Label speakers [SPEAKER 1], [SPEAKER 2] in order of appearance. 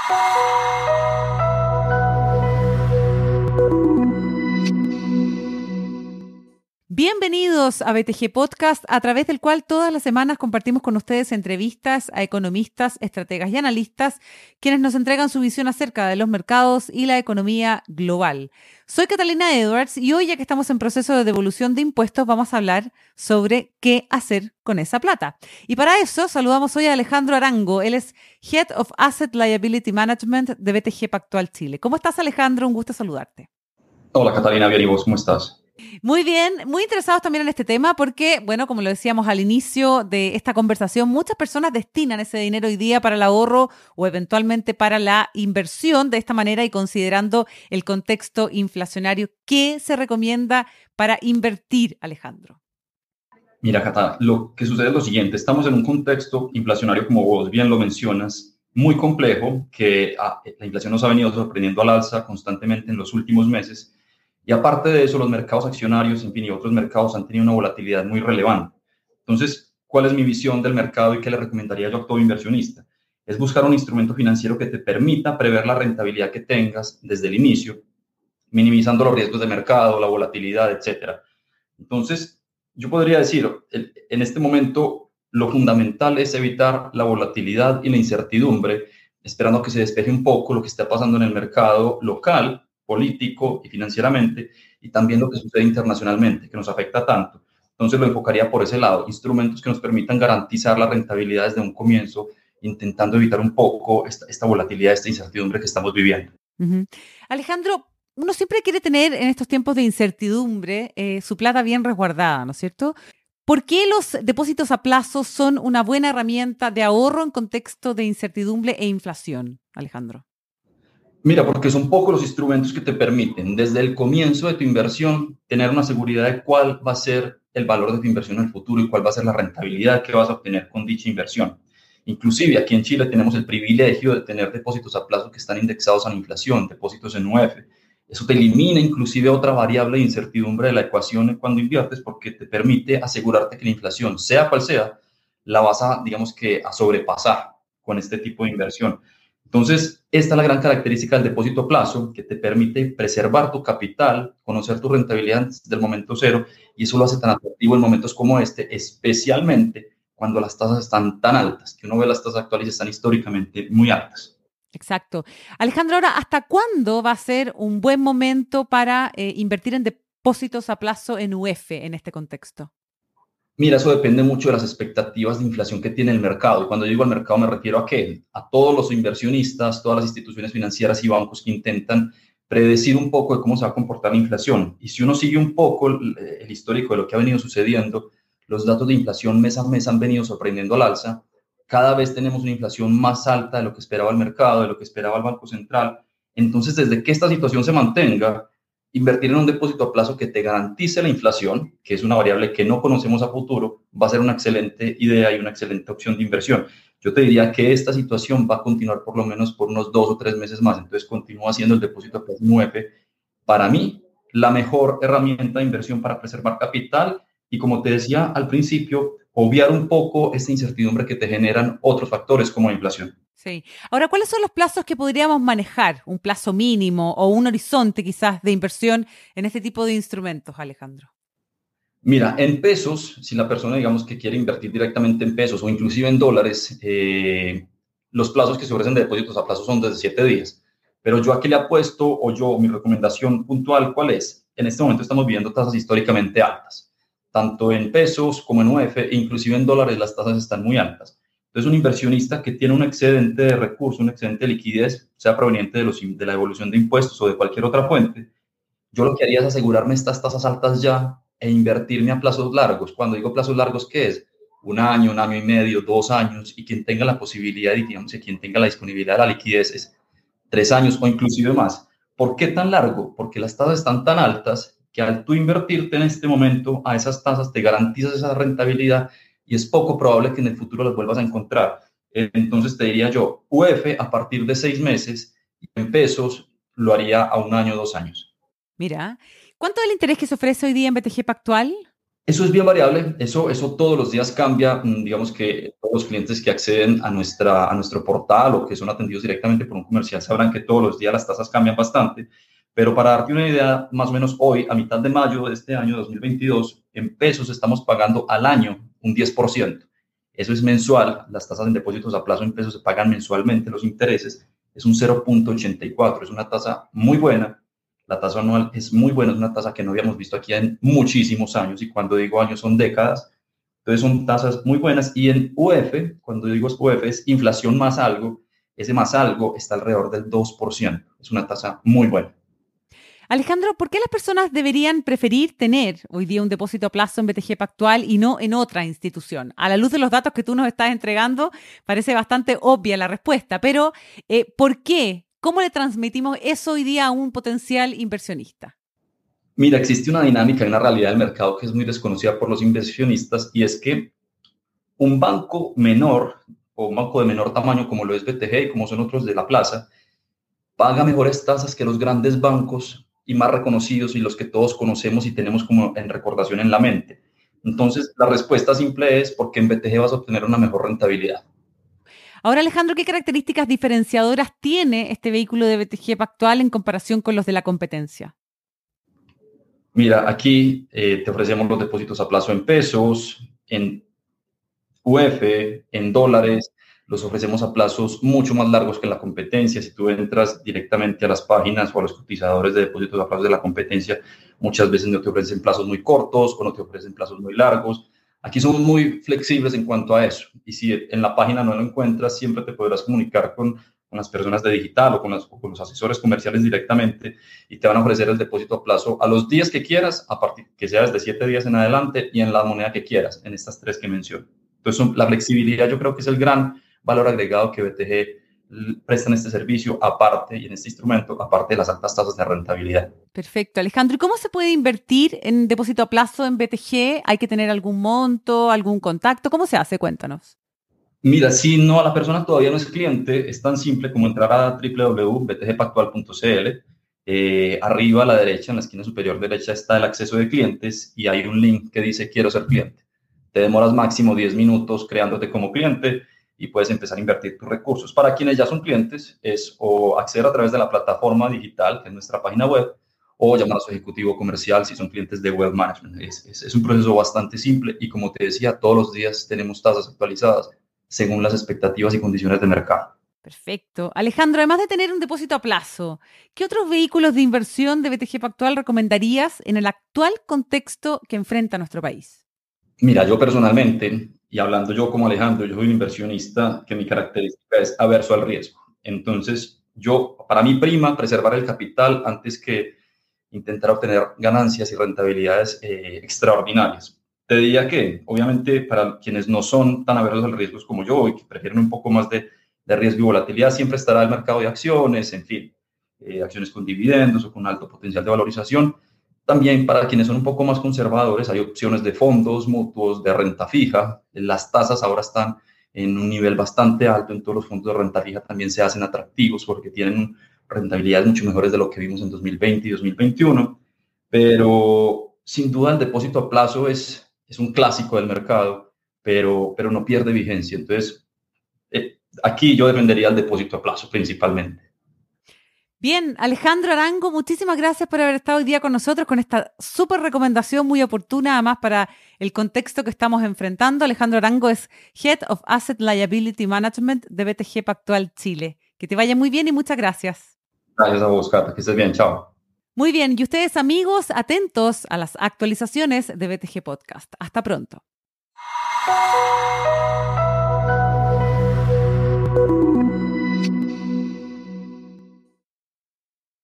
[SPEAKER 1] Bienvenidos a BTG Podcast, a través del cual todas las semanas compartimos con ustedes entrevistas a economistas, estrategas y analistas, quienes nos entregan su visión acerca de los mercados y la economía global. Soy Catalina Edwards y hoy, ya que estamos en proceso de devolución de impuestos, vamos a hablar sobre qué hacer con esa plata. Y para eso saludamos hoy a Alejandro Arango. Él es Head of Asset Liability Management de BTG Pactual Chile. ¿Cómo estás, Alejandro? Un gusto saludarte.
[SPEAKER 2] Hola, Catalina, bien, ¿y vos cómo estás?
[SPEAKER 1] Muy bien, muy interesados también en este tema porque, bueno, como lo decíamos al inicio de esta conversación, muchas personas destinan ese dinero hoy día para el ahorro o eventualmente para la inversión. De esta manera, y considerando el contexto inflacionario, ¿qué se recomienda para invertir, Alejandro?
[SPEAKER 2] Mira, Cata, lo que sucede es lo siguiente. Estamos en un contexto inflacionario, como vos bien lo mencionas, muy complejo, que la inflación nos ha venido sorprendiendo al alza constantemente en los últimos meses. Y aparte de eso, los mercados accionarios, en fin, y otros mercados han tenido una volatilidad muy relevante. Entonces, ¿cuál es mi visión del mercado y qué le recomendaría yo a todo inversionista? Es buscar un instrumento financiero que te permita prever la rentabilidad que tengas desde el inicio, minimizando los riesgos de mercado, la volatilidad, etcétera. Entonces, yo podría decir, en este momento, lo fundamental es evitar la volatilidad y la incertidumbre, esperando que se despeje un poco lo que está pasando en el mercado local, político y financieramente, y también lo que sucede internacionalmente, que nos afecta tanto. Entonces lo enfocaría por ese lado, instrumentos que nos permitan garantizar la rentabilidad desde un comienzo, intentando evitar un poco esta volatilidad, esta incertidumbre que estamos viviendo.
[SPEAKER 1] Uh-huh. Alejandro, uno siempre quiere tener en estos tiempos de incertidumbre su plata bien resguardada, ¿no es cierto? ¿Por qué los depósitos a plazo son una buena herramienta de ahorro en contexto de incertidumbre e inflación, Alejandro?
[SPEAKER 2] Mira, porque son pocos los instrumentos que te permiten desde el comienzo de tu inversión tener una seguridad de cuál va a ser el valor de tu inversión en el futuro y cuál va a ser la rentabilidad que vas a obtener con dicha inversión. Inclusive aquí en Chile tenemos el privilegio de tener depósitos a plazo que están indexados a la inflación, depósitos en UF. Eso te elimina inclusive otra variable de incertidumbre de la ecuación cuando inviertes, porque te permite asegurarte que la inflación, sea cual sea, la vas a, digamos que, a sobrepasar con este tipo de inversión. Entonces, esta es la gran característica del depósito a plazo, que te permite preservar tu capital, conocer tu rentabilidad desde el momento cero, y eso lo hace tan atractivo en momentos como este, especialmente cuando las tasas están tan altas, que uno ve las tasas actuales y están históricamente muy altas.
[SPEAKER 1] Exacto. Alejandro, ahora, ¿hasta cuándo va a ser un buen momento para invertir en depósitos a plazo en UF en este contexto?
[SPEAKER 2] Mira, eso depende mucho de las expectativas de inflación que tiene el mercado. Y cuando digo al mercado me refiero a qué? A todos los inversionistas, todas las instituciones financieras y bancos que intentan predecir un poco de cómo se va a comportar la inflación. Y si uno sigue un poco el histórico de lo que ha venido sucediendo, los datos de inflación mes a mes han venido sorprendiendo al alza. Cada vez tenemos una inflación más alta de lo que esperaba el mercado, de lo que esperaba el Banco Central. Entonces, desde que esta situación se mantenga, invertir en un depósito a plazo que te garantice la inflación, que es una variable que no conocemos a futuro, va a ser una excelente idea y una excelente opción de inversión. Yo te diría que esta situación va a continuar por lo menos por unos 2 o 3 meses más. Entonces, continúa siendo el depósito a plazo 9, para mí, la mejor herramienta de inversión para preservar capital y, como te decía al principio, obviar un poco esta incertidumbre que te generan otros factores como la inflación.
[SPEAKER 1] Sí. Ahora, ¿cuáles son los plazos que podríamos manejar? ¿Un plazo mínimo o un horizonte quizás de inversión en este tipo de instrumentos, Alejandro?
[SPEAKER 2] Mira, en pesos, si la persona, digamos, que quiere invertir directamente en pesos o inclusive en dólares, los plazos que se ofrecen de depósitos a plazo son desde 7 días. Pero yo aquí le apuesto, mi recomendación puntual, ¿cuál es? En este momento estamos viendo tasas históricamente altas, tanto en pesos como en UF, e inclusive en dólares las tasas están muy altas. Entonces, un inversionista que tiene un excedente de recursos, un excedente de liquidez, sea proveniente de la devolución de impuestos o de cualquier otra fuente, yo lo que haría es asegurarme estas tasas altas ya e invertirme a plazos largos. Cuando digo plazos largos, ¿qué es? Un año y medio, 2 años, y quien tenga la posibilidad y, digamos, quien tenga la disponibilidad de la liquidez es 3 años o inclusive más. ¿Por qué tan largo? Porque las tasas están tan altas que al tú invertirte en este momento a esas tasas te garantizas esa rentabilidad y es poco probable que en el futuro las vuelvas a encontrar. Entonces te diría yo, UF a partir de 6 meses, y en pesos lo haría a 1 año, 2 años.
[SPEAKER 1] Mira, ¿cuánto es el interés que se ofrece hoy día en BTG Pactual?
[SPEAKER 2] Eso es bien variable, eso todos los días cambia. Digamos que todos los clientes que acceden a nuestro portal o que son atendidos directamente por un comercial sabrán que todos los días las tasas cambian bastante, pero para darte una idea, más o menos hoy, a mitad de mayo de este año 2022, en pesos estamos pagando al año un 10%. Eso es mensual, las tasas en depósitos a plazo en pesos se pagan mensualmente, los intereses es un 0,84, es una tasa muy buena. La tasa anual es muy buena, es una tasa que no habíamos visto aquí en muchísimos años, y cuando digo años son décadas. Entonces son tasas muy buenas. Y en UF, cuando digo UF, es inflación más algo, ese más algo está alrededor del 2%. Es una tasa muy buena.
[SPEAKER 1] Alejandro, ¿por qué las personas deberían preferir tener hoy día un depósito a plazo en BTG Pactual y no en otra institución? A la luz de los datos que tú nos estás entregando, parece bastante obvia la respuesta, pero ¿por qué? ¿Cómo le transmitimos eso hoy día a un potencial inversionista?
[SPEAKER 2] Mira, existe una dinámica y una realidad del mercado que es muy desconocida por los inversionistas, y es que un banco menor o un banco de menor tamaño como lo es BTG y como son otros de la plaza, paga mejores tasas que los grandes bancos y más reconocidos y los que todos conocemos y tenemos como en recordación en la mente. Entonces, la respuesta simple es porque en BTG vas a obtener una mejor rentabilidad.
[SPEAKER 1] Ahora, Alejandro, ¿qué características diferenciadoras tiene este vehículo de BTG Pactual en comparación con los de la competencia?
[SPEAKER 2] Mira, aquí te ofrecemos los depósitos a plazo en pesos, en UF, en dólares. Los ofrecemos a plazos mucho más largos que la competencia. Si tú entras directamente a las páginas o a los cotizadores de depósitos a plazo de la competencia, muchas veces no te ofrecen plazos muy cortos o no te ofrecen plazos muy largos. Aquí somos muy flexibles en cuanto a eso. Y si en la página no lo encuentras, siempre te podrás comunicar con las personas de digital o con los asesores comerciales directamente, y te van a ofrecer el depósito a plazo a los días que quieras, a partir que sea desde 7 días en adelante y en la moneda que quieras, en estas tres que menciono. Entonces, la flexibilidad yo creo que es el gran valor agregado que BTG presta en este servicio, aparte, y en este instrumento, aparte de las altas tasas de rentabilidad.
[SPEAKER 1] Perfecto, Alejandro. ¿Y cómo se puede invertir en depósito a plazo en BTG? ¿Hay que tener algún monto, algún contacto? ¿Cómo se hace? Cuéntanos.
[SPEAKER 2] Mira, si no, la persona todavía no es cliente, es tan simple como entrar a www.btgpactual.cl. Arriba a la derecha, en la esquina superior derecha, está el acceso de clientes y hay un link que dice quiero ser cliente. Te demoras máximo 10 minutos creándote como cliente y puedes empezar a invertir tus recursos. Para quienes ya son clientes, es o acceder a través de la plataforma digital, que es nuestra página web, o llamar a su ejecutivo comercial si son clientes de Wealth Management. Es un proceso bastante simple y, como te decía, todos los días tenemos tasas actualizadas según las expectativas y condiciones de mercado.
[SPEAKER 1] Perfecto. Alejandro, además de tener un depósito a plazo, ¿qué otros vehículos de inversión de BTG Pactual recomendarías en el actual contexto que enfrenta nuestro país?
[SPEAKER 2] Mira, yo personalmente, y hablando yo como Alejandro, yo soy un inversionista que mi característica es averso al riesgo. Entonces, para mí prima preservar el capital antes que intentar obtener ganancias y rentabilidades extraordinarias. Te diría que, obviamente, para quienes no son tan aversos al riesgo como yo y que prefieren un poco más de riesgo y volatilidad, siempre estará el mercado de acciones, en fin, acciones con dividendos o con alto potencial de valorización. También para quienes son un poco más conservadores, hay opciones de fondos mutuos de renta fija. Las tasas ahora están en un nivel bastante alto. En todos los fondos de renta fija también se hacen atractivos porque tienen rentabilidades mucho mejores de lo que vimos en 2020 y 2021. Pero sin duda el depósito a plazo es un clásico del mercado, pero no pierde vigencia. Entonces, aquí yo defendería el depósito a plazo principalmente.
[SPEAKER 1] Bien, Alejandro Arango, muchísimas gracias por haber estado hoy día con nosotros con esta súper recomendación muy oportuna, además para el contexto que estamos enfrentando. Alejandro Arango es Head of Asset Liability Management de BTG Pactual Chile. Que te vaya muy bien y muchas gracias.
[SPEAKER 2] Gracias a vos, Cata. Que estés bien. Chao.
[SPEAKER 1] Muy bien, y ustedes, amigos, atentos a las actualizaciones de BTG Podcast. Hasta pronto.